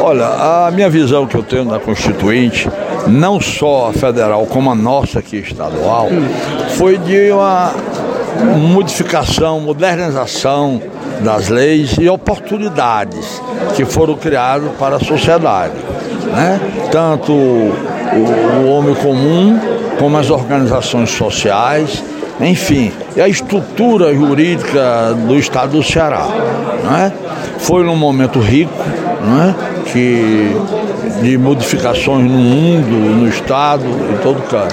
Olha, a minha visão que eu tenho da Constituinte, não só a federal como a nossa aqui estadual, foi de uma modificação, modernização das leis e oportunidades que foram criadas para a sociedade, né? Tanto o homem comum como as organizações sociais, enfim, e a estrutura jurídica do estado do Ceará, né? Foi num momento rico, né? De modificações no mundo, no estado, em todo canto.